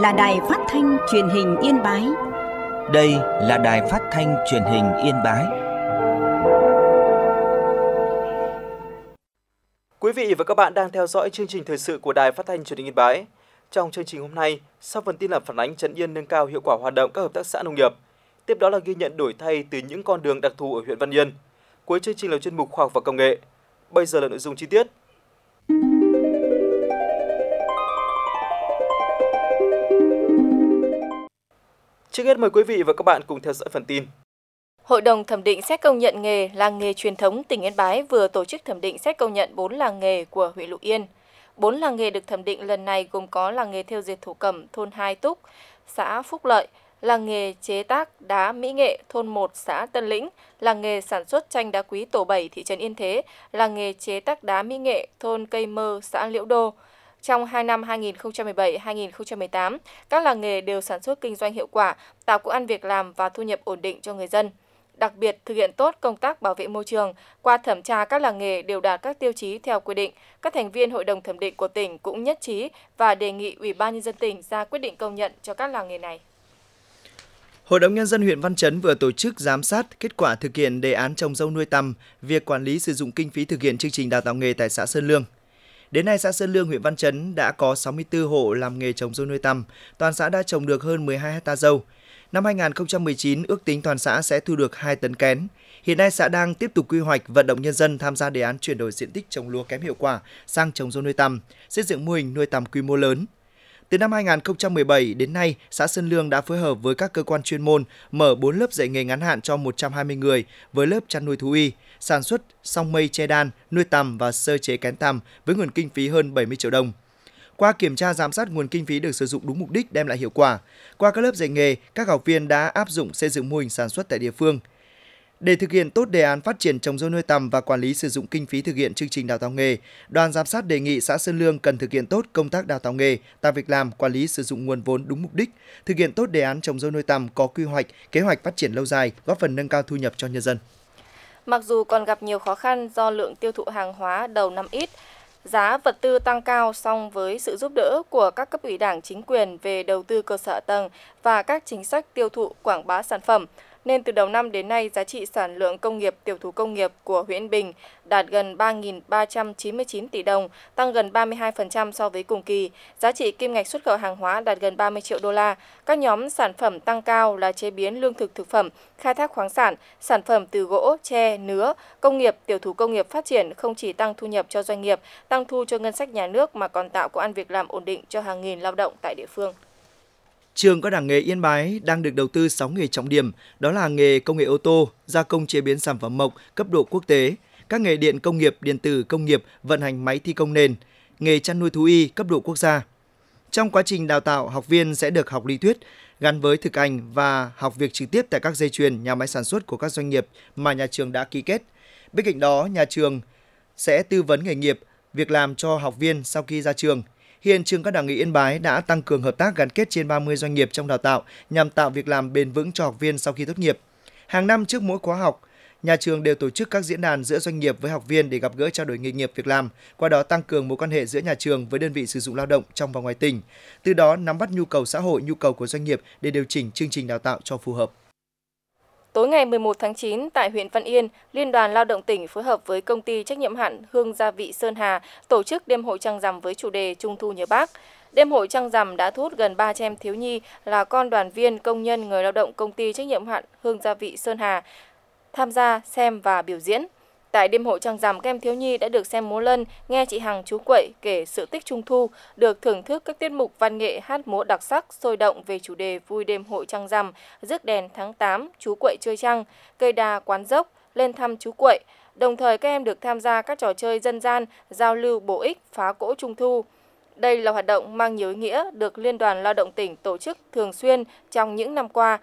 là Đài Phát thanh Truyền hình Yên Bái. Đây là Đài Phát thanh Truyền hình Yên Bái. Quý vị và các bạn đang theo dõi chương trình thời sự của Đài Phát thanh Truyền hình Yên Bái. Trong chương trình hôm nay, sau phần tin là phản ánh Trấn Yên nâng cao hiệu quả hoạt động các hợp tác xã nông nghiệp. Tiếp đó là ghi nhận đổi thay từ những con đường đặc thù ở huyện Văn Yên. Cuối chương trình là chuyên mục khoa học và công nghệ. Bây giờ là nội dung chi tiết. Trước hết mời quý vị và các bạn cùng theo dõi phần tin. Hội đồng thẩm định xét công nhận nghề làng nghề truyền thống tỉnh Yên Bái vừa tổ chức thẩm định xét công nhận 4 làng nghề của huyện Lục Yên. 4 làng nghề được thẩm định lần này gồm có làng nghề thêu dệt thổ cẩm thôn 2 Túc, xã Phúc Lợi, làng nghề chế tác đá mỹ nghệ thôn 1 xã Tân Lĩnh, làng nghề sản xuất tranh đá quý tổ 7 thị trấn Yên Thế, làng nghề chế tác đá mỹ nghệ thôn Cây Mơ xã Liễu Đô. Trong 2 năm 2017-2018, các làng nghề đều sản xuất kinh doanh hiệu quả, tạo công ăn việc làm và thu nhập ổn định cho người dân. Đặc biệt, thực hiện tốt công tác bảo vệ môi trường, qua thẩm tra các làng nghề đều đạt các tiêu chí theo quy định. Các thành viên Hội đồng thẩm định của tỉnh cũng nhất trí và đề nghị Ủy ban Nhân dân tỉnh ra quyết định công nhận cho các làng nghề này. Hội đồng Nhân dân huyện Văn Chấn vừa tổ chức giám sát kết quả thực hiện đề án trồng dâu nuôi tằm, việc quản lý sử dụng kinh phí thực hiện chương trình đào tạo nghề tại xã Sơn Lương. Đến nay, xã Sơn Lương, huyện Văn Chấn đã có 64 hộ làm nghề trồng dâu nuôi tằm, toàn xã đã trồng được hơn 12 hectare dâu. Năm 2019, ước tính toàn xã sẽ thu được 2 tấn kén. Hiện nay, xã đang tiếp tục quy hoạch vận động nhân dân tham gia đề án chuyển đổi diện tích trồng lúa kém hiệu quả sang trồng dâu nuôi tằm, xây dựng mô hình nuôi tằm quy mô lớn. Từ năm 2017 đến nay, xã Sơn Lương đã phối hợp với các cơ quan chuyên môn mở 4 lớp dạy nghề ngắn hạn cho 120 người với lớp chăn nuôi thú y, sản xuất song mây che đan, nuôi tằm và sơ chế kén tằm với nguồn kinh phí hơn 70 triệu đồng. Qua kiểm tra giám sát nguồn kinh phí được sử dụng đúng mục đích đem lại hiệu quả. Qua các lớp dạy nghề, các học viên đã áp dụng xây dựng mô hình sản xuất tại địa phương. Để thực hiện tốt đề án phát triển trồng dâu nuôi tằm và quản lý sử dụng kinh phí thực hiện chương trình đào tạo nghề, đoàn giám sát đề nghị xã Sơn Lương cần thực hiện tốt công tác đào tạo nghề, tạo việc làm, quản lý sử dụng nguồn vốn đúng mục đích, thực hiện tốt đề án trồng dâu nuôi tằm có quy hoạch, kế hoạch phát triển lâu dài, góp phần nâng cao thu nhập cho nhân dân. Mặc dù còn gặp nhiều khó khăn do lượng tiêu thụ hàng hóa đầu năm ít, giá vật tư tăng cao, song với sự giúp đỡ của các cấp ủy Đảng, chính quyền về đầu tư cơ sở hạ tầng và các chính sách tiêu thụ quảng bá sản phẩm, nên từ đầu năm đến nay, giá trị sản lượng công nghiệp, tiểu thủ công nghiệp của huyện Yên Bình đạt gần 3.399 tỷ đồng, tăng gần 32% so với cùng kỳ. Giá trị kim ngạch xuất khẩu hàng hóa đạt gần 30 triệu đô la. Các nhóm sản phẩm tăng cao là chế biến lương thực thực phẩm, khai thác khoáng sản, sản phẩm từ gỗ, tre, nứa, công nghiệp, tiểu thủ công nghiệp phát triển không chỉ tăng thu nhập cho doanh nghiệp, tăng thu cho ngân sách nhà nước mà còn tạo công ăn việc làm ổn định cho hàng nghìn lao động tại địa phương. Trường Cao đẳng nghề Yên Bái đang được đầu tư 6 nghề trọng điểm, đó là nghề công nghệ ô tô, gia công chế biến sản phẩm mộc cấp độ quốc tế, các nghề điện công nghiệp, điện tử công nghiệp, vận hành máy thi công nền, nghề chăn nuôi thú y cấp độ quốc gia. Trong quá trình đào tạo, học viên sẽ được học lý thuyết gắn với thực hành và học việc trực tiếp tại các dây chuyền, nhà máy sản xuất của các doanh nghiệp mà nhà trường đã ký kết. Bên cạnh đó, nhà trường sẽ tư vấn nghề nghiệp, việc làm cho học viên sau khi ra trường. Hiện Trường Cao đẳng nghề Yên Bái đã tăng cường hợp tác gắn kết trên 30 doanh nghiệp trong đào tạo nhằm tạo việc làm bền vững cho học viên sau khi tốt nghiệp. Hàng năm trước mỗi khóa học, nhà trường đều tổ chức các diễn đàn giữa doanh nghiệp với học viên để gặp gỡ trao đổi nghề nghiệp việc làm, qua đó tăng cường mối quan hệ giữa nhà trường với đơn vị sử dụng lao động trong và ngoài tỉnh. Từ đó nắm bắt nhu cầu xã hội, nhu cầu của doanh nghiệp để điều chỉnh chương trình đào tạo cho phù hợp. Tối ngày 11 tháng 9, tại huyện Văn Yên, Liên đoàn Lao động tỉnh phối hợp với công ty trách nhiệm hạn Hương Gia vị Sơn Hà tổ chức đêm hội trăng rằm với chủ đề Trung thu nhớ Bác. Đêm hội trăng rằm đã thu hút gần 300 em thiếu nhi là con đoàn viên, công nhân, người lao động công ty trách nhiệm hạn Hương Gia vị Sơn Hà tham gia xem và biểu diễn. Tại đêm hội trăng rằm, các em thiếu nhi đã được xem múa lân, nghe chị Hằng chú Quậy kể sự tích Trung thu, được thưởng thức các tiết mục văn nghệ hát múa đặc sắc, sôi động về chủ đề vui đêm hội trăng rằm, rước đèn tháng 8, chú Quậy chơi trăng, cây đa quán dốc, lên thăm chú Quậy. Đồng thời các em được tham gia các trò chơi dân gian, giao lưu bổ ích, phá cỗ Trung thu. Đây là hoạt động mang nhiều ý nghĩa được Liên đoàn Lao động tỉnh tổ chức thường xuyên trong những năm qua.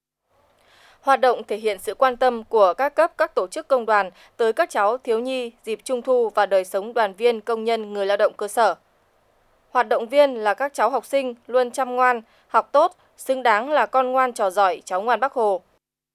Hoạt động thể hiện sự quan tâm của các cấp các tổ chức công đoàn tới các cháu thiếu nhi dịp Trung thu và đời sống đoàn viên, công nhân, người lao động cơ sở. Hoạt động viên là các cháu học sinh luôn chăm ngoan, học tốt, xứng đáng là con ngoan trò giỏi, cháu ngoan Bác Hồ.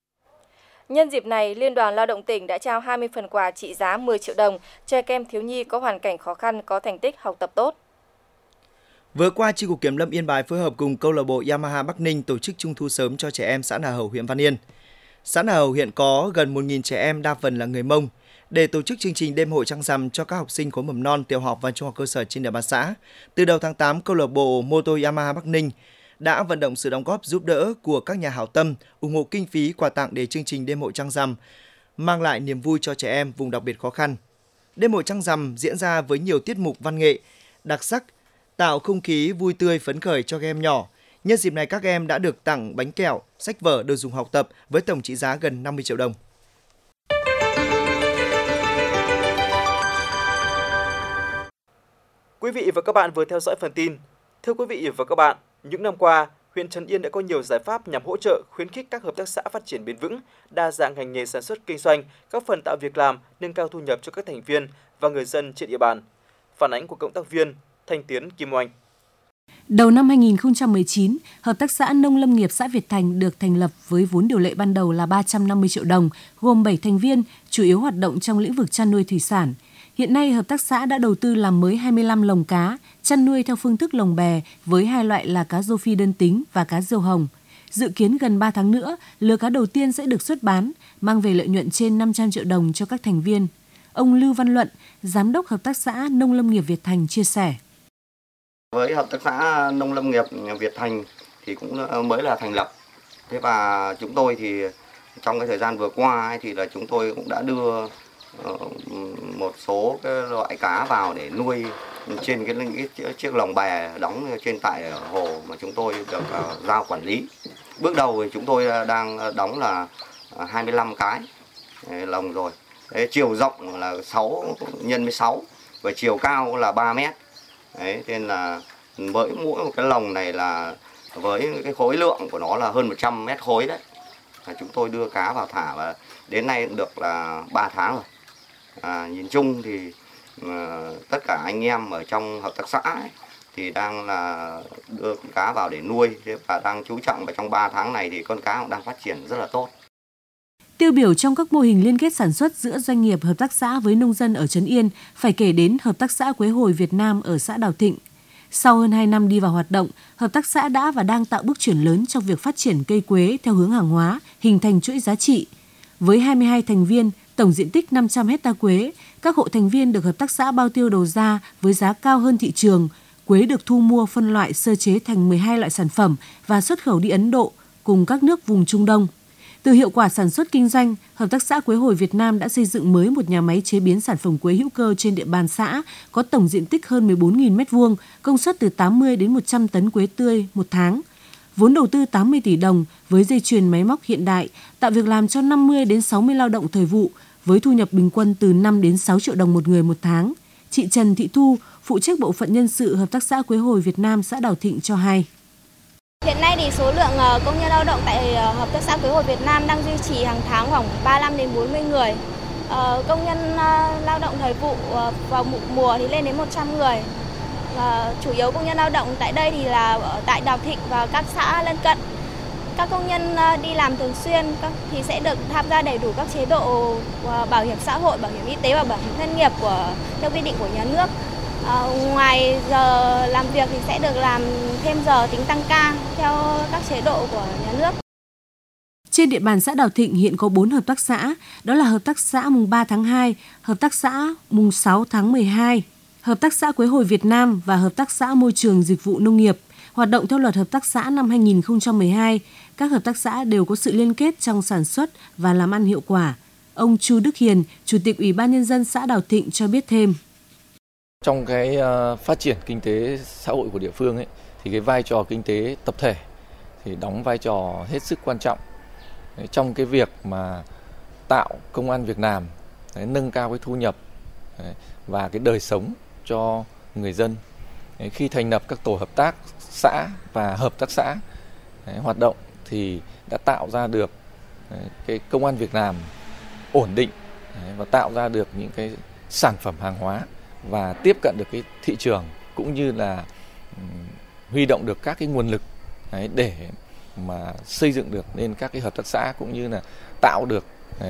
Nhân dịp này, Liên đoàn Lao động tỉnh đã trao 20 phần quà trị giá 10 triệu đồng cho các em thiếu nhi có hoàn cảnh khó khăn, có thành tích học tập tốt. Vừa qua, Chi cục Kiểm lâm Yên Bái phối hợp cùng câu lạc bộ Yamaha Bắc Ninh tổ chức Trung thu sớm cho trẻ em xã Nà Hầu, huyện Văn Yên. Xã Nà Hầu hiện có gần 1.000 trẻ em, đa phần là người Mông. Để tổ chức chương trình đêm hội trăng rằm cho các học sinh khối mầm non, tiểu học và trung học cơ sở trên địa bàn xã, từ đầu tháng 8, câu lạc bộ mô tô Yamaha Bắc Ninh đã vận động sự đóng góp giúp đỡ của các nhà hảo tâm, ủng hộ kinh phí quà tặng để chương trình đêm hội trăng rằm mang lại niềm vui cho trẻ em vùng đặc biệt khó khăn. Đêm hội trăng rằm diễn ra với nhiều tiết mục văn nghệ đặc sắc, tạo không khí vui tươi phấn khởi cho các em nhỏ. Nhân dịp này, các em đã được tặng bánh kẹo, sách vở, đồ dùng học tập với tổng trị giá gần 50 triệu đồng. Quý vị và các bạn vừa theo dõi phần tin. Thưa quý vị và các bạn, những năm qua, huyện Trấn Yên đã có nhiều giải pháp nhằm hỗ trợ, khuyến khích các hợp tác xã phát triển bền vững, đa dạng ngành nghề sản xuất kinh doanh, góp phần tạo việc làm, nâng cao thu nhập cho các thành viên và người dân trên địa bàn. Phản ánh của cộng tác viên Thanh Tiến, Kim Oanh. Đầu năm 2019, Hợp tác xã Nông lâm nghiệp xã Việt Thành được thành lập với vốn điều lệ ban đầu là 350 triệu đồng, gồm 7 thành viên, chủ yếu hoạt động trong lĩnh vực chăn nuôi thủy sản. Hiện nay, hợp tác xã đã đầu tư làm mới 25 lồng cá, chăn nuôi theo phương thức lồng bè với hai loại là cá rô phi đơn tính và cá diều hồng. Dự kiến gần 3 tháng nữa, lứa cá đầu tiên sẽ được xuất bán, mang về lợi nhuận trên 500 triệu đồng cho các thành viên. Ông Lưu Văn Luận, Giám đốc Hợp tác xã Nông lâm nghiệp Việt Thành chia sẻ. Với Hợp tác xã Nông lâm nghiệp Việt Thành thì cũng mới là thành lập. Thế và chúng tôi thì trong cái thời gian vừa qua thì là chúng tôi cũng đã đưa một số cái loại cá vào để nuôi trên cái chiếc lồng bè đóng trên tại hồ mà chúng tôi được giao quản lý. Bước đầu thì chúng tôi đang đóng là 25 cái lồng rồi. Đấy, chiều rộng là 6 x 16 và chiều cao là 3 mét. Đấy, nên là với mỗi một cái lồng này là với cái khối lượng của nó là hơn 100 mét khối đấy. Chúng tôi đưa cá vào thả và đến nay được là 3 tháng rồi. Nhìn chung thì tất cả anh em ở trong hợp tác xã ấy, thì đang là đưa cá vào để nuôi và đang chú trọng vào trong 3 tháng này thì con cá cũng đang phát triển rất là tốt. Tiêu biểu trong các mô hình liên kết sản xuất giữa doanh nghiệp hợp tác xã với nông dân ở Trấn Yên phải kể đến Hợp tác xã Quế Hồi Việt Nam ở xã Đào Thịnh. Sau hơn 2 năm đi vào hoạt động, hợp tác xã đã và đang tạo bước chuyển lớn trong việc phát triển cây quế theo hướng hàng hóa, hình thành chuỗi giá trị. Với 22 thành viên, tổng diện tích 500 hecta quế, các hộ thành viên được hợp tác xã bao tiêu đầu ra với giá cao hơn thị trường. Quế được thu mua phân loại sơ chế thành 12 loại sản phẩm và xuất khẩu đi Ấn Độ cùng các nước vùng Trung Đông. Từ hiệu quả sản xuất kinh doanh, Hợp tác xã Quế Hồi Việt Nam đã xây dựng mới một nhà máy chế biến sản phẩm quế hữu cơ trên địa bàn xã, có tổng diện tích hơn 14.000 m2, công suất từ 80 đến 100 tấn quế tươi một tháng. Vốn đầu tư 80 tỷ đồng với dây chuyền máy móc hiện đại, tạo việc làm cho 50 đến 60 lao động thời vụ, với thu nhập bình quân từ 5 đến 6 triệu đồng một người một tháng. Chị Trần Thị Thu, phụ trách bộ phận nhân sự Hợp tác xã Quế Hồi Việt Nam xã Đào Thịnh cho hay. Hiện nay thì số lượng công nhân lao động tại Hợp tác xã Quế Hồi Việt Nam đang duy trì hàng tháng khoảng 35 đến 40 người. Công nhân lao động thời vụ vào mùa thì lên đến 100 người. Chủ yếu công nhân lao động tại đây thì là ở tại Đào Thịnh và các xã lân cận. Các công nhân đi làm thường xuyên thì sẽ được tham gia đầy đủ các chế độ bảo hiểm xã hội, bảo hiểm y tế và bảo hiểm thất nghiệp theo quy định của nhà nước. Ngoài giờ làm việc thì sẽ được làm thêm giờ tính tăng ca theo các chế độ của nhà nước. Trên địa bàn xã Đào Thịnh hiện có 4 hợp tác xã, đó là Hợp tác xã mùng 3 tháng 2, Hợp tác xã mùng 6 tháng 12, Hợp tác xã Quế Hồi Việt Nam và Hợp tác xã Môi trường Dịch vụ Nông nghiệp. Hoạt động theo luật hợp tác xã năm 2012, các hợp tác xã đều có sự liên kết trong sản xuất và làm ăn hiệu quả. Ông Chu Đức Hiền, Chủ tịch Ủy ban Nhân dân xã Đào Thịnh cho biết thêm. Trong cái phát triển kinh tế xã hội của địa phương ấy, thì cái vai trò kinh tế tập thể thì đóng vai trò hết sức quan trọng trong cái việc mà tạo công ăn việc làm, nâng cao cái thu nhập và cái đời sống cho người dân. Khi thành lập các tổ hợp tác xã và hợp tác xã hoạt động thì đã tạo ra được cái công ăn việc làm ổn định và tạo ra được những cái sản phẩm hàng hóa và tiếp cận được cái thị trường, cũng như là huy động được các cái nguồn lực để mà xây dựng được nên các cái hợp tác xã, cũng như là tạo được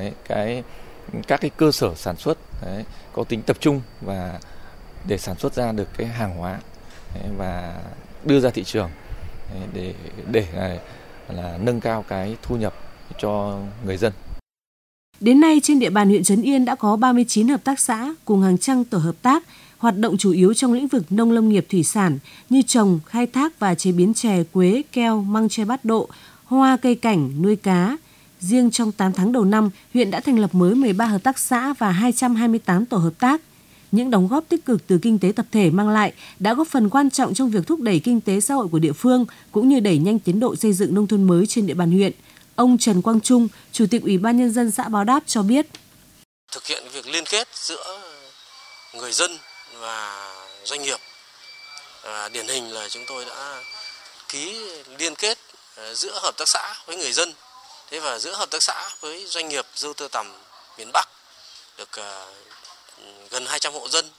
các cái cơ sở sản xuất có tính tập trung và để sản xuất ra được cái hàng hóa và đưa ra thị trường để là nâng cao cái thu nhập cho người dân. Đến nay, trên địa bàn huyện Trấn Yên đã có 39 hợp tác xã cùng hàng trăm tổ hợp tác, hoạt động chủ yếu trong lĩnh vực nông lâm nghiệp thủy sản như trồng, khai thác và chế biến chè, quế, keo, măng tre bát độ, hoa cây cảnh, nuôi cá. Riêng trong 8 tháng đầu năm, huyện đã thành lập mới 13 hợp tác xã và 228 tổ hợp tác. Những đóng góp tích cực từ kinh tế tập thể mang lại đã góp phần quan trọng trong việc thúc đẩy kinh tế xã hội của địa phương cũng như đẩy nhanh tiến độ xây dựng nông thôn mới trên địa bàn huyện. Ông Trần Quang Trung, Chủ tịch Ủy ban Nhân dân xã Báo Đáp cho biết. Thực hiện việc liên kết giữa người dân và doanh nghiệp. Điển hình là chúng tôi đã ký liên kết giữa hợp tác xã với người dân, và giữa hợp tác xã với doanh nghiệp dâu tơ tằm miền Bắc được gần 200 hộ dân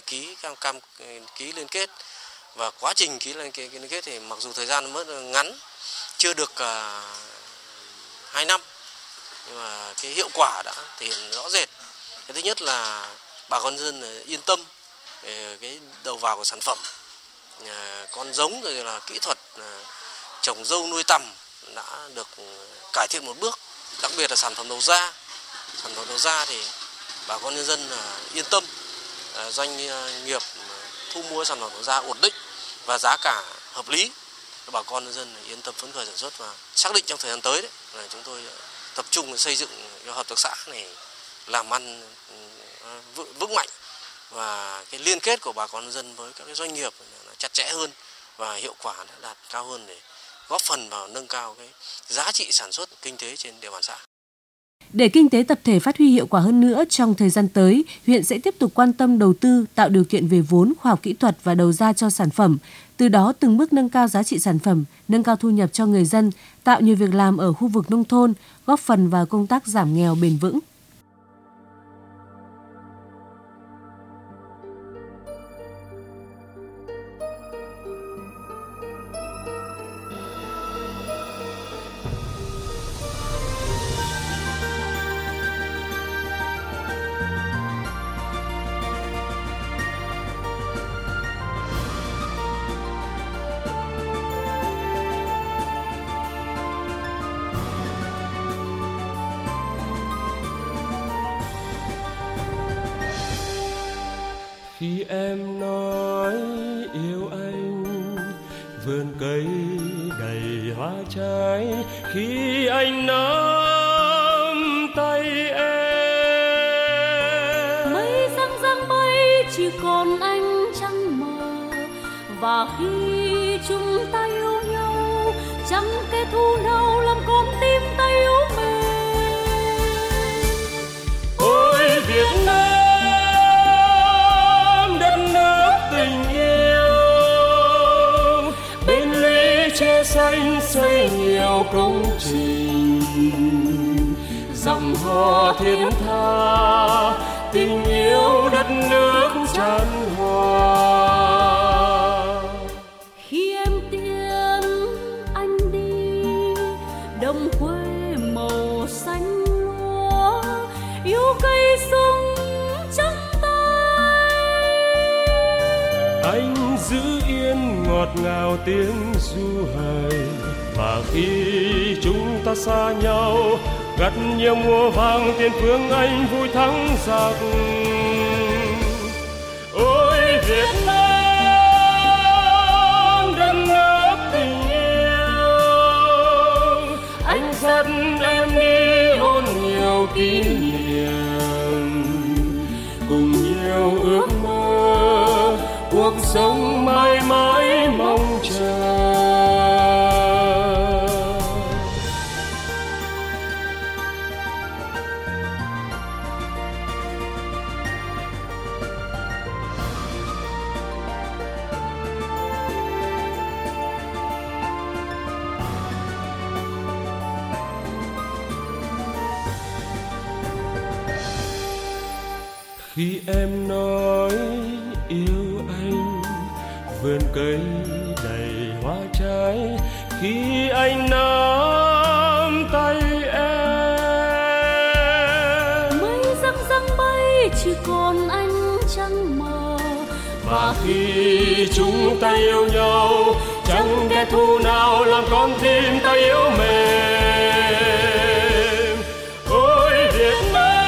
ký liên kết. Và quá trình ký liên kết thì mặc dù thời gian mới ngắn, chưa được 2 năm, nhưng mà cái hiệu quả đã thể hiện rõ rệt. Cái thứ nhất là bà con dân yên tâm về cái đầu vào của sản phẩm, con giống rồi là kỹ thuật trồng dâu nuôi tằm đã được cải thiện một bước. Đặc biệt là sản phẩm đầu ra thì bà con nhân dân yên tâm, doanh nghiệp thu mua sản phẩm đầu ra ổn định và giá cả hợp lý, bà con nhân dân yên tâm phấn khởi sản xuất. Và xác định trong thời gian tới là chúng tôi tập trung xây dựng cho hợp tác xã này làm ăn vững mạnh, và cái liên kết của bà con nhân dân với các cái doanh nghiệp chặt chẽ hơn và hiệu quả đã đạt cao hơn để góp phần vào nâng cao cái giá trị sản xuất kinh tế trên địa bàn xã. Để kinh tế tập thể phát huy hiệu quả hơn nữa trong thời gian tới, huyện sẽ tiếp tục quan tâm đầu tư, tạo điều kiện về vốn, khoa học kỹ thuật và đầu ra cho sản phẩm. Từ đó từng bước nâng cao giá trị sản phẩm, nâng cao thu nhập cho người dân, tạo nhiều việc làm ở khu vực nông thôn, góp phần vào công tác giảm nghèo bền vững. Khi em nói yêu anh, vườn cây đầy hoa trái, khi anh nắm tay em. Mây răng răng bay chỉ còn anh trăng mờ, và khi chúng ta yêu nhau, chẳng kẻ thù nào làm con tim ta yếu mềm. Ôi Việt Nam, xanh xây nhiều công trình, dòng hoa thiên tha, tình yêu đất nước chan hòa. Khi em tiễn anh đi, đồng quê màu xanh lúa, yêu cây sung trắng tay. Anh giữ yên ngọt ngào tiếng ru hời, và khi chúng ta xa nhau, gặt nhiều mùa vàng tiền phương anh vui thắng giặc. Ôi Việt Nam, đất nước tình yêu, anh dẫn em đi ôn nhiều kỷ niệm, cùng nhiều ước mơ, cuộc sống mãi mãi mong chờ. Khi em nói yêu anh, vườn cây đầy hoa trái, khi anh nắm tay em. Mây răng răng bay chỉ còn anh trăng mờ, Và khi chúng ta yêu nhau, chẳng kẻ thù nào làm con tim ta yếu mềm. Ôi Việt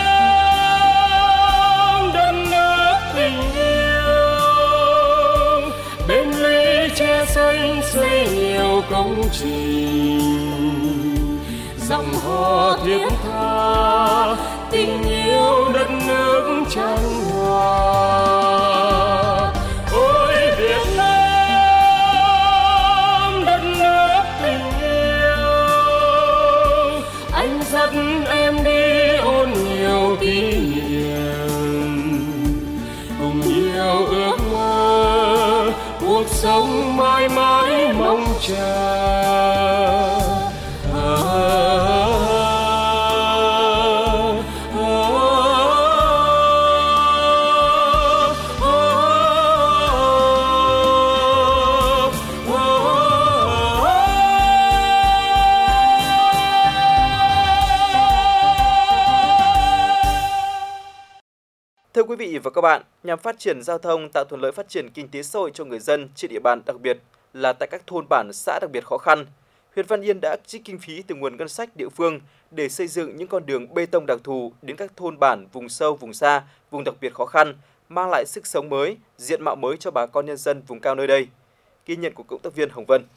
Nam, đất nước tình yêu, bên lũy che xanh xây nhiều công trình, dòng hò thiết tha tình yêu đất nước chan hòa. Ôi Việt Nam, đất nước tình yêu, anh dắt em đi ôn nhiều kỷ niệm, cùng nhiều ước mơ, cuộc sống mãi mãi mong chờ. Thưa quý vị và các bạn, nhằm phát triển giao thông, tạo thuận lợi phát triển kinh tế xã hội cho người dân trên địa bàn, đặc biệt là tại các thôn bản, xã đặc biệt khó khăn, huyện Văn Yên đã trích kinh phí từ nguồn ngân sách địa phương để xây dựng những con đường bê tông đặc thù đến các thôn bản, vùng sâu, vùng xa, vùng đặc biệt khó khăn, mang lại sức sống mới, diện mạo mới cho bà con nhân dân vùng cao nơi đây. Ghi nhận của cộng tác viên Hồng Vân.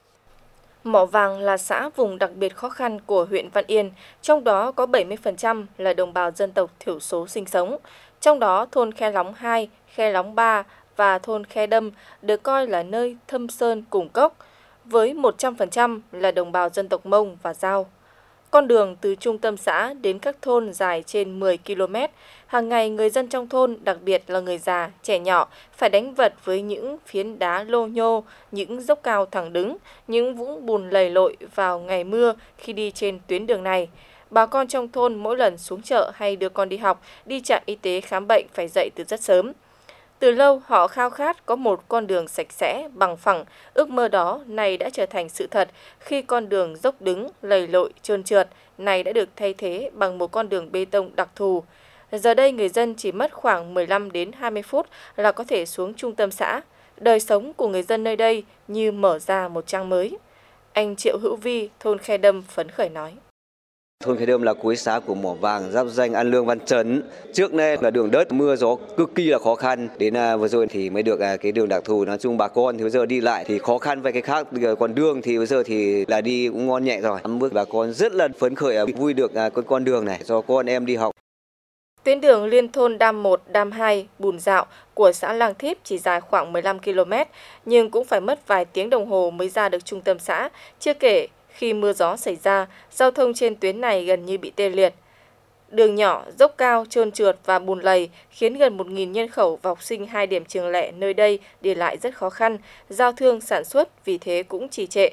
Mỏ vàng là xã vùng đặc biệt khó khăn của huyện Văn Yên, trong đó có 70% là đồng bào dân tộc thiểu số sinh sống. Trong đó, thôn Khe Lóng 2, Khe Lóng 3 và thôn Khe Đâm được coi là nơi thâm sơn cùng cốc, với 100% là đồng bào dân tộc Mông và Dao. Con đường từ trung tâm xã đến các thôn dài trên 10 km, hàng ngày người dân trong thôn, đặc biệt là người già, trẻ nhỏ, phải đánh vật với những phiến đá lô nhô, những dốc cao thẳng đứng, những vũng bùn lầy lội vào ngày mưa khi đi trên tuyến đường này. Bà con trong thôn mỗi lần xuống chợ hay đưa con đi học, đi trạm y tế khám bệnh phải dậy từ rất sớm. Từ lâu họ khao khát có một con đường sạch sẽ, bằng phẳng, ước mơ đó này đã trở thành sự thật khi con đường dốc đứng, lầy lội, trơn trượt này đã được thay thế bằng một con đường bê tông đặc thù. Giờ đây người dân chỉ mất khoảng 15 đến 20 phút là có thể xuống trung tâm xã. Đời sống của người dân nơi đây như mở ra một trang mới. Anh Triệu Hữu Vi, thôn Khe Đâm phấn khởi nói. Thôn Khe Đâm là cuối xã của mỏ vàng giáp danh An Lương, Văn Chấn. Trước đây là đường đất mưa gió cực kỳ là khó khăn. Đến vừa rồi thì mới được cái đường đặc thù. Nói chung bà con thì bây giờ đi lại thì khó khăn với cái khác. Còn đường thì bây giờ thì là đi cũng ngon nhẹ rồi. Bước bà con rất là phấn khởi vui được con đường này cho con em đi học. Tuyến đường liên thôn Đam 1, Đam 2, Bùn Dạo của xã Lang Thíp chỉ dài khoảng 15 km, nhưng cũng phải mất vài tiếng đồng hồ mới ra được trung tâm xã. Chưa kể, khi mưa gió xảy ra, giao thông trên tuyến này gần như bị tê liệt. Đường nhỏ, dốc cao, trơn trượt và bùn lầy khiến gần 1.000 nhân khẩu và học sinh 2 điểm trường lẻ nơi đây đi lại rất khó khăn, giao thương sản xuất vì thế cũng trì trệ.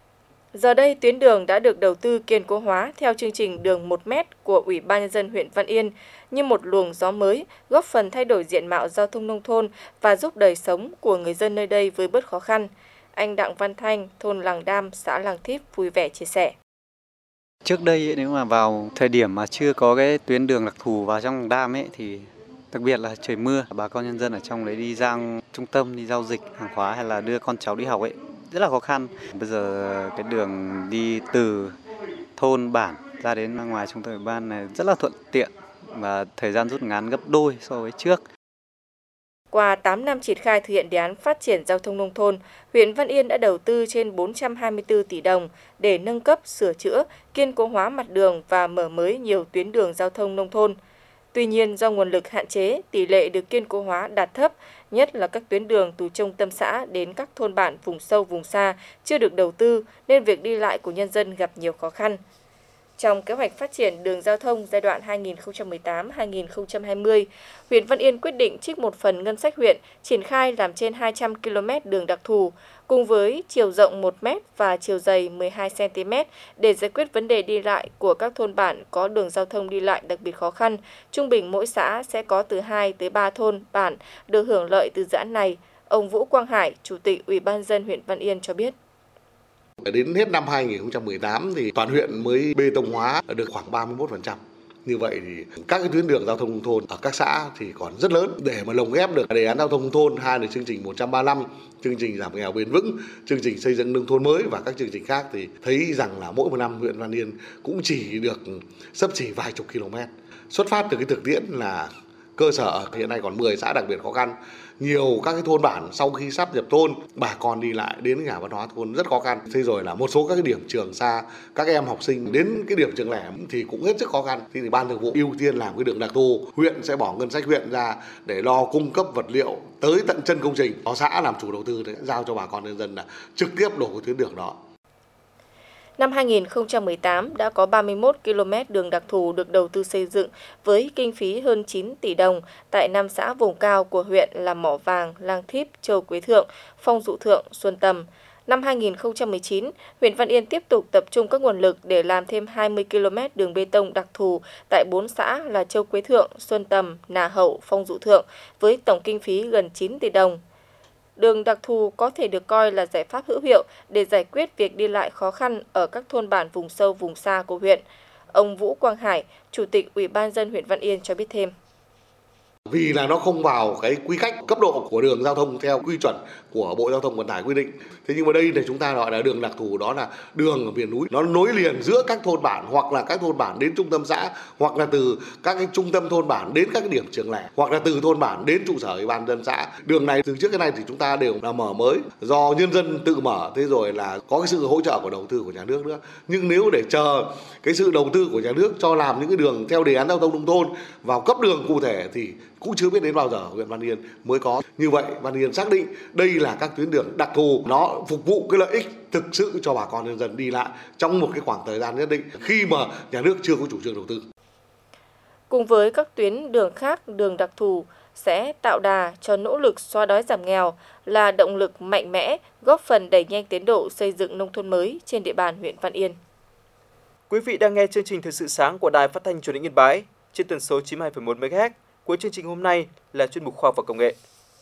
Giờ đây, tuyến đường đã được đầu tư kiên cố hóa theo chương trình đường 1 mét của Ủy ban Nhân dân huyện Văn Yên như một luồng gió mới, góp phần thay đổi diện mạo giao thông nông thôn và giúp đời sống của người dân nơi đây vơi bớt khó khăn. Anh Đặng Văn Thanh, thôn Làng Đam, xã Làng Thíp vui vẻ chia sẻ. Trước đây nếu mà vào thời điểm mà chưa có cái tuyến đường đặc thù vào trong Làng Đam thì đặc biệt là trời mưa, bà con nhân dân ở trong đấy đi ra trung tâm, đi giao dịch hàng hóa hay là đưa con cháu đi học rất là khó khăn. Bây giờ cái đường đi từ thôn bản ra đến ngoài trung tâm ủy ban này rất là thuận tiện và thời gian rút ngắn gấp đôi so với trước. Qua 8 năm triển khai thực hiện đề án phát triển giao thông nông thôn, huyện Văn Yên đã đầu tư trên 424 tỷ đồng để nâng cấp, sửa chữa, kiên cố hóa mặt đường và mở mới nhiều tuyến đường giao thông nông thôn. Tuy nhiên, do nguồn lực hạn chế, tỷ lệ được kiên cố hóa đạt thấp, nhất là các tuyến đường từ trung tâm xã đến các thôn bản vùng sâu, vùng xa chưa được đầu tư nên việc đi lại của nhân dân gặp nhiều khó khăn. Trong kế hoạch phát triển đường giao thông giai đoạn 2018-2020, huyện Văn Yên quyết định trích một phần ngân sách huyện triển khai làm trên 200 km đường đặc thù, cùng với chiều rộng 1 m và chiều dày 12 cm để giải quyết vấn đề đi lại của các thôn bản có đường giao thông đi lại đặc biệt khó khăn. Trung bình mỗi xã sẽ có từ 2 tới 3 thôn bản được hưởng lợi từ dự án này. Ông Vũ Quang Hải, Chủ tịch Ủy ban nhân dân huyện Văn Yên cho biết. Đến hết năm 2018 thì toàn huyện mới bê tông hóa được khoảng 31%. Như vậy thì các cái tuyến đường giao thông nông thôn ở các xã thì còn rất lớn. Để mà lồng ghép được đề án giao thông nông thôn, hai là chương trình 135, chương trình giảm nghèo bền vững, chương trình xây dựng nông thôn mới và các chương trình khác, thì thấy rằng là mỗi một năm huyện Văn Yên cũng chỉ được xấp xỉ vài chục km. Xuất phát từ cái thực tiễn là cơ sở hiện nay còn 10 xã đặc biệt khó khăn. Nhiều các cái thôn bản sau khi sáp nhập thôn, bà con đi lại đến nhà văn hóa thôn rất khó khăn. Thế rồi là một số các cái điểm trường xa, các em học sinh đến cái điểm trường lẻ thì cũng hết sức khó khăn. Thì ban thường vụ ưu tiên làm cái đường đặc thù, huyện sẽ bỏ ngân sách huyện ra để lo cung cấp vật liệu tới tận chân công trình. Có xã làm chủ đầu tư để giao cho bà con nhân dân là trực tiếp đổ cái tuyến đường đó. Năm 2018 đã có 31 km đường đặc thù được đầu tư xây dựng với kinh phí hơn 9 tỷ đồng tại 5 xã vùng cao của huyện là Mỏ Vàng, Lang Thíp, Châu Quế Thượng, Phong Dụ Thượng, Xuân Tầm. Năm 2019, huyện Văn Yên tiếp tục tập trung các nguồn lực để làm thêm 20 km đường bê tông đặc thù tại 4 xã là Châu Quế Thượng, Xuân Tầm, Nà Hậu, Phong Dụ Thượng với tổng kinh phí gần 9 tỷ đồng. Đường đặc thù có thể được coi là giải pháp hữu hiệu để giải quyết việc đi lại khó khăn ở các thôn bản vùng sâu, vùng xa của huyện. Ông Vũ Quang Hải, Chủ tịch Ủy ban nhân dân huyện Văn Yên cho biết thêm. Vì là nó không vào cái quy cách cấp độ của đường giao thông theo quy chuẩn của Bộ Giao thông Vận tải quy định. Thế nhưng mà đây thì chúng ta gọi là đường đặc thù, đó là đường ở miền núi, nó nối liền giữa các thôn bản hoặc là các thôn bản đến trung tâm xã, hoặc là từ các cái trung tâm thôn bản đến các cái điểm trường lẻ, hoặc là từ thôn bản đến trụ sở Ủy ban nhân dân xã. Đường này từ trước cái này thì chúng ta đều là mở mới do nhân dân tự mở, thế rồi là có cái sự hỗ trợ của đầu tư của nhà nước nữa. Nhưng nếu để chờ cái sự đầu tư của nhà nước cho làm những cái đường theo đề án giao thông nông thôn vào cấp đường cụ thể thì cũng chưa biết đến bao giờ huyện Văn Yên mới có. Như vậy Văn Yên xác định đây là các tuyến đường đặc thù, nó phục vụ cái lợi ích thực sự cho bà con nhân dân đi lại trong một cái khoảng thời gian nhất định khi mà nhà nước chưa có chủ trương đầu tư. Cùng với các tuyến đường khác, đường đặc thù sẽ tạo đà cho nỗ lực xóa đói giảm nghèo, là động lực mạnh mẽ góp phần đẩy nhanh tiến độ xây dựng nông thôn mới trên địa bàn huyện Văn Yên. Quý vị đang nghe chương trình Thời sự sáng của Đài Phát thanh Truyền hình Yên Bái trên tần số 92,1 MHz. Cuối chương trình hôm nay là chuyên mục khoa học và công nghệ.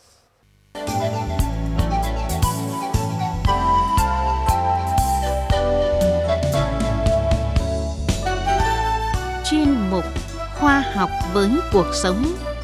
Chuyên mục Khoa học với cuộc sống.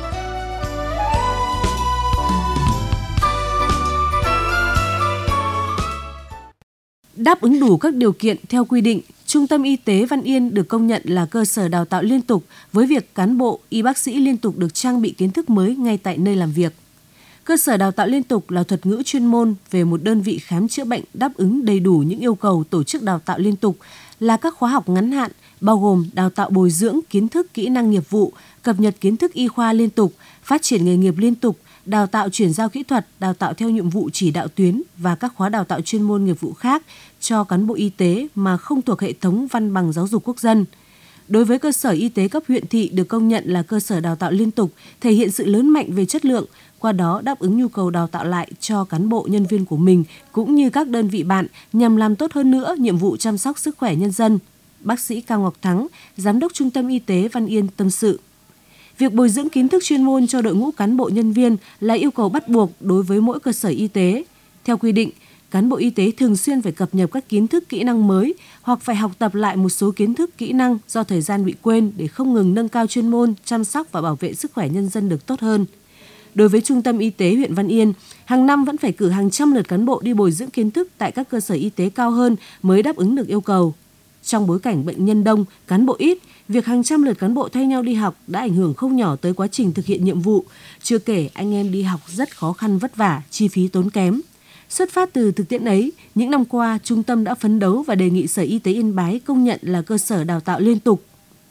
Đáp ứng đủ các điều kiện theo quy định, Trung tâm Y tế Văn Yên được công nhận là cơ sở đào tạo liên tục với việc cán bộ, y bác sĩ liên tục được trang bị kiến thức mới ngay tại nơi làm việc. Cơ sở đào tạo liên tục là thuật ngữ chuyên môn về một đơn vị khám chữa bệnh đáp ứng đầy đủ những yêu cầu tổ chức đào tạo liên tục là các khóa học ngắn hạn, bao gồm đào tạo bồi dưỡng kiến thức kỹ năng nghiệp vụ, cập nhật kiến thức y khoa liên tục, phát triển nghề nghiệp liên tục, đào tạo chuyển giao kỹ thuật, đào tạo theo nhiệm vụ chỉ đạo tuyến và các khóa đào tạo chuyên môn nghiệp vụ khác cho cán bộ y tế mà không thuộc hệ thống văn bằng giáo dục quốc dân. Đối với cơ sở y tế cấp huyện thị được công nhận là cơ sở đào tạo liên tục, thể hiện sự lớn mạnh về chất lượng, qua đó đáp ứng nhu cầu đào tạo lại cho cán bộ nhân viên của mình cũng như các đơn vị bạn nhằm làm tốt hơn nữa nhiệm vụ chăm sóc sức khỏe nhân dân. Bác sĩ Cao Ngọc Thắng, Giám đốc Trung tâm Y tế Văn Yên tâm sự. Việc bồi dưỡng kiến thức chuyên môn cho đội ngũ cán bộ nhân viên là yêu cầu bắt buộc đối với mỗi cơ sở y tế. Theo quy định, cán bộ y tế thường xuyên phải cập nhật các kiến thức kỹ năng mới hoặc phải học tập lại một số kiến thức kỹ năng do thời gian bị quên để không ngừng nâng cao chuyên môn, chăm sóc và bảo vệ sức khỏe nhân dân được tốt hơn. Đối với Trung tâm Y tế huyện Văn Yên, hàng năm vẫn phải cử hàng trăm lượt cán bộ đi bồi dưỡng kiến thức tại các cơ sở y tế cao hơn mới đáp ứng được yêu cầu. Trong bối cảnh bệnh nhân đông, cán bộ ít, việc hàng trăm lượt cán bộ thay nhau đi học đã ảnh hưởng không nhỏ tới quá trình thực hiện nhiệm vụ. Chưa kể anh em đi học rất khó khăn vất vả, chi phí tốn kém. Xuất phát từ thực tiễn ấy, những năm qua, trung tâm đã phấn đấu và đề nghị Sở Y tế Yên Bái công nhận là cơ sở đào tạo liên tục.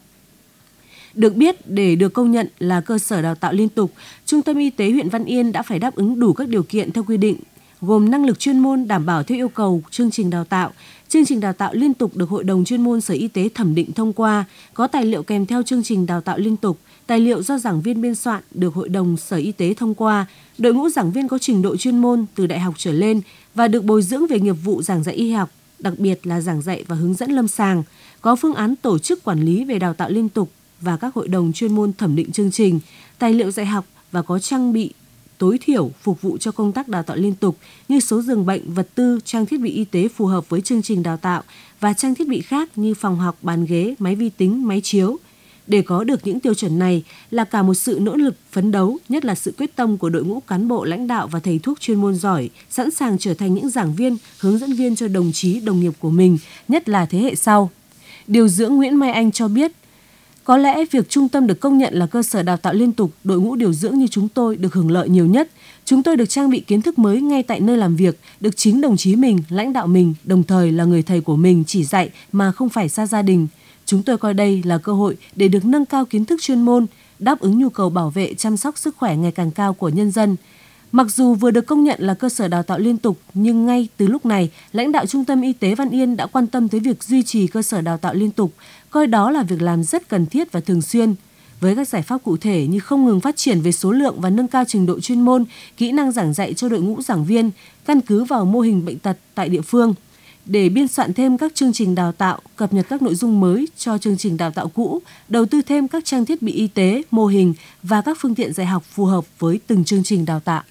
Được biết, để được công nhận là cơ sở đào tạo liên tục, Trung tâm Y tế huyện Văn Yên đã phải đáp ứng đủ các điều kiện theo quy định, gồm năng lực chuyên môn đảm bảo theo yêu cầu chương trình đào tạo liên tục được Hội đồng chuyên môn Sở Y tế thẩm định thông qua, có tài liệu kèm theo chương trình đào tạo liên tục, tài liệu do giảng viên biên soạn được Hội đồng Sở Y tế thông qua, đội ngũ giảng viên có trình độ chuyên môn từ đại học trở lên và được bồi dưỡng về nghiệp vụ giảng dạy y học, đặc biệt là giảng dạy và hướng dẫn lâm sàng, có phương án tổ chức quản lý về đào tạo liên tục và các hội đồng chuyên môn thẩm định chương trình, tài liệu dạy học và có trang bị tối thiểu phục vụ cho công tác đào tạo liên tục như số giường bệnh, vật tư, trang thiết bị y tế phù hợp với chương trình đào tạo và trang thiết bị khác như phòng học, bàn ghế, máy vi tính, máy chiếu. Để có được những tiêu chuẩn này là cả một sự nỗ lực phấn đấu, nhất là sự quyết tâm của đội ngũ cán bộ lãnh đạo và thầy thuốc chuyên môn giỏi, sẵn sàng trở thành những giảng viên, hướng dẫn viên cho đồng chí, đồng nghiệp của mình, nhất là thế hệ sau. Điều dưỡng Nguyễn Mai Anh cho biết, có lẽ việc trung tâm được công nhận là cơ sở đào tạo liên tục, đội ngũ điều dưỡng như chúng tôi được hưởng lợi nhiều nhất. Chúng tôi được trang bị kiến thức mới ngay tại nơi làm việc, được chính đồng chí mình, lãnh đạo mình, đồng thời là người thầy của mình chỉ dạy mà không phải xa gia đình. Chúng tôi coi đây là cơ hội để được nâng cao kiến thức chuyên môn, đáp ứng nhu cầu bảo vệ, chăm sóc sức khỏe ngày càng cao của nhân dân. Mặc dù vừa được công nhận là cơ sở đào tạo liên tục, nhưng ngay từ lúc này, lãnh đạo Trung tâm Y tế Văn Yên đã quan tâm tới việc duy trì cơ sở đào tạo liên tục, coi đó là việc làm rất cần thiết và thường xuyên. Với các giải pháp cụ thể như không ngừng phát triển về số lượng và nâng cao trình độ chuyên môn, kỹ năng giảng dạy cho đội ngũ giảng viên, căn cứ vào mô hình bệnh tật tại địa phương. Để biên soạn thêm các chương trình đào tạo, cập nhật các nội dung mới cho chương trình đào tạo cũ, đầu tư thêm các trang thiết bị y tế, mô hình và các phương tiện dạy học phù hợp với từng chương trình đào tạo.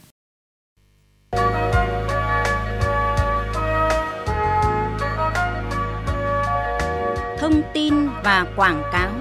Thông tin và quảng cáo.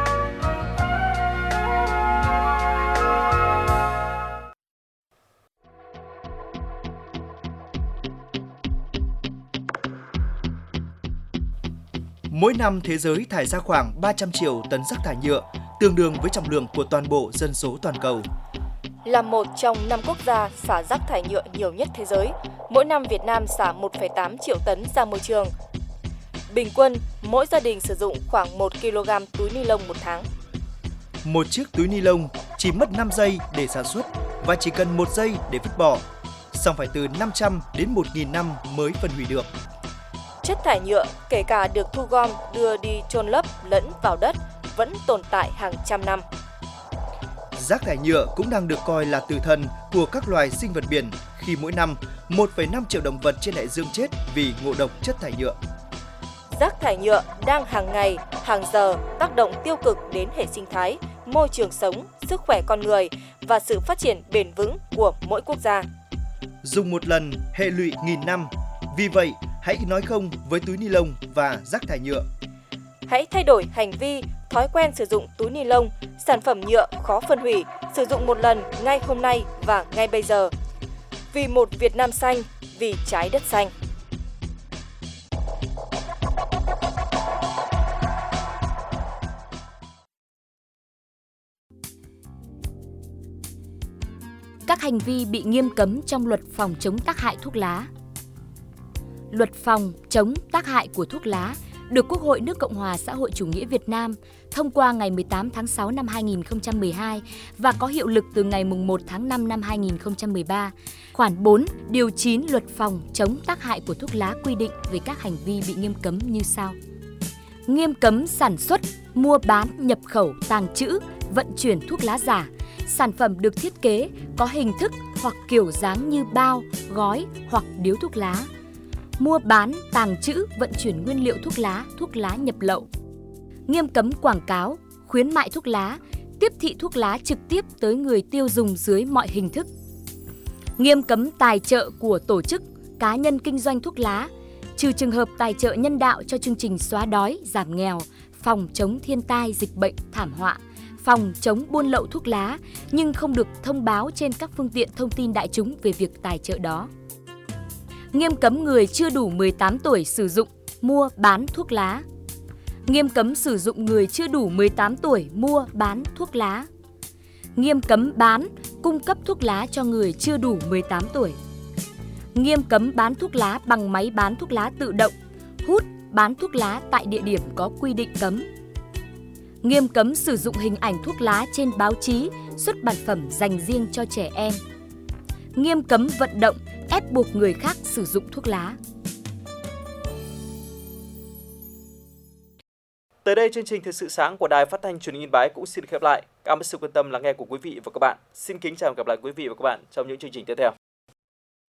Mỗi năm thế giới thải ra khoảng 300 triệu tấn rác thải nhựa, tương đương với trọng lượng của toàn bộ dân số toàn cầu. Là một trong 5 quốc gia xả rác thải nhựa nhiều nhất thế giới, mỗi năm Việt Nam xả 1,8 triệu tấn ra môi trường. Bình quân, mỗi gia đình sử dụng khoảng 1 kg túi ni lông một tháng. Một chiếc túi ni lông chỉ mất 5 giây để sản xuất và chỉ cần 1 giây để vứt bỏ, song phải từ 500 đến 1.000 năm mới phân hủy được. Chất thải nhựa, kể cả được thu gom đưa đi chôn lấp lẫn vào đất, vẫn tồn tại hàng trăm năm. Rác thải nhựa cũng đang được coi là tử thần của các loài sinh vật biển khi mỗi năm 1,5 triệu động vật trên đại dương chết vì ngộ độc chất thải nhựa. Rác thải nhựa đang hàng ngày, hàng giờ tác động tiêu cực đến hệ sinh thái, môi trường sống, sức khỏe con người và sự phát triển bền vững của mỗi quốc gia. Dùng một lần, hệ lụy nghìn năm. Vì vậy, hãy nói không với túi ni lông và rác thải nhựa. Hãy thay đổi hành vi, thói quen sử dụng túi ni lông, sản phẩm nhựa khó phân hủy, sử dụng một lần ngay hôm nay và ngay bây giờ. Vì một Việt Nam xanh, vì trái đất xanh. Các hành vi bị nghiêm cấm trong luật phòng chống tác hại thuốc lá. Luật phòng chống tác hại của thuốc lá được Quốc hội nước Cộng hòa xã hội chủ nghĩa Việt Nam thông qua ngày 18 tháng 6 năm 2012 và có hiệu lực từ ngày 1 tháng 5 năm 2013. Khoản 4, điều 9 luật phòng chống tác hại của thuốc lá quy định về các hành vi bị nghiêm cấm như sau. Nghiêm cấm sản xuất, mua bán, nhập khẩu, tàng trữ, vận chuyển thuốc lá giả, sản phẩm được thiết kế có hình thức hoặc kiểu dáng như bao, gói hoặc điếu thuốc lá. Mua bán, tàng trữ, vận chuyển nguyên liệu thuốc lá nhập lậu. Nghiêm cấm quảng cáo, khuyến mại thuốc lá, tiếp thị thuốc lá trực tiếp tới người tiêu dùng dưới mọi hình thức. Nghiêm cấm tài trợ của tổ chức, cá nhân kinh doanh thuốc lá, trừ trường hợp tài trợ nhân đạo cho chương trình xóa đói, giảm nghèo, phòng chống thiên tai, dịch bệnh, thảm họa, phòng chống buôn lậu thuốc lá, nhưng không được thông báo trên các phương tiện thông tin đại chúng về việc tài trợ đó. Nghiêm cấm người chưa đủ 18 tuổi sử dụng, mua, bán thuốc lá. Nghiêm cấm sử dụng người chưa đủ 18 tuổi mua, bán thuốc lá. Nghiêm cấm bán, cung cấp thuốc lá cho người chưa đủ 18 tuổi. Nghiêm cấm bán thuốc lá bằng máy bán thuốc lá tự động, hút, bán thuốc lá tại địa điểm có quy định cấm. Nghiêm cấm sử dụng hình ảnh thuốc lá trên báo chí, xuất bản phẩm dành riêng cho trẻ em. Nghiêm cấm vận động, ép buộc người khác sử dụng thuốc lá. Tới đây, chương trình Thời sự sáng của Đài Phát thanh Truyền hình Yên Bái cũng xin khép lại. Cảm ơn sự quan tâm lắng nghe của quý vị và các bạn. Xin kính chào và gặp lại quý vị và các bạn trong những chương trình tiếp theo.